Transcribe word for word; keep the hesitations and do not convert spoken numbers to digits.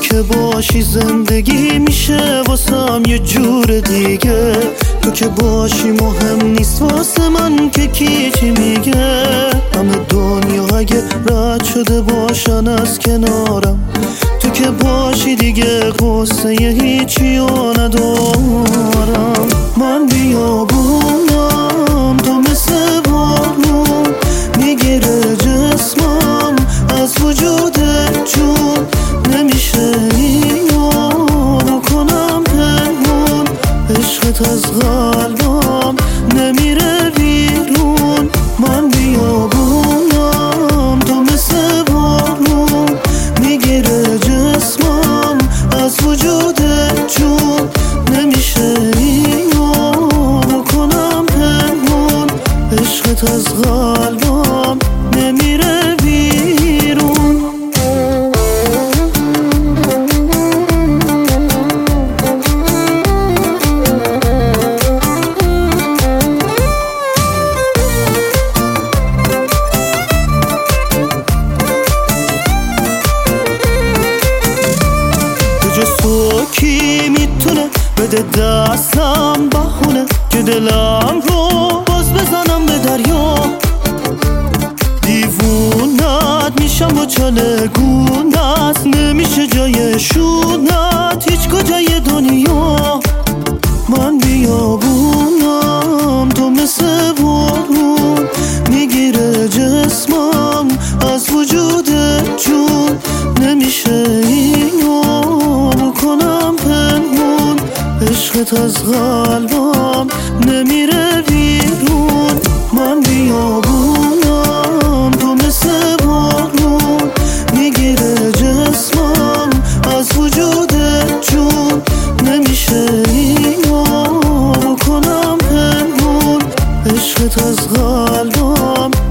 که باشی زندگی میشه واسم یه جور دیگه. تو که باشی مهم نیست واسه من که کی چی میگه. همه دنیا اگه رد شده باشن از کنارم، تو که باشی دیگه قصه هیچی رو ندارم. من بیابونم تو مثل بارون، میگیره جسمم از وجودت جون. نمیشه اینو بکنم پنهون، عشقت از قلبم نمیره بیرون. من بیابونم تو مثل بارون، میگیره جسمم از وجودت جون. نمیشه اینو بکنم پنهون، عشقت از قلبم نمیره بیرون. تو کی میتونه بده دستم بهونه که دلم رو باز بزنم به دریا. دیوونت میشم با چالگونت، نمیشه جای شونت هیچ کجای دنیا. من بیابونم تو مثل بارون، میگیره جسمم از وجودت جون. نمیشه اینو بکنم پنهون، عشقت از قلبم نمیره بیرون. من بیابونم تو مثل بارون، میگیره جسمم از وجودت جون. نمیشه اینو بکنم پنهون، عشقت از قلبم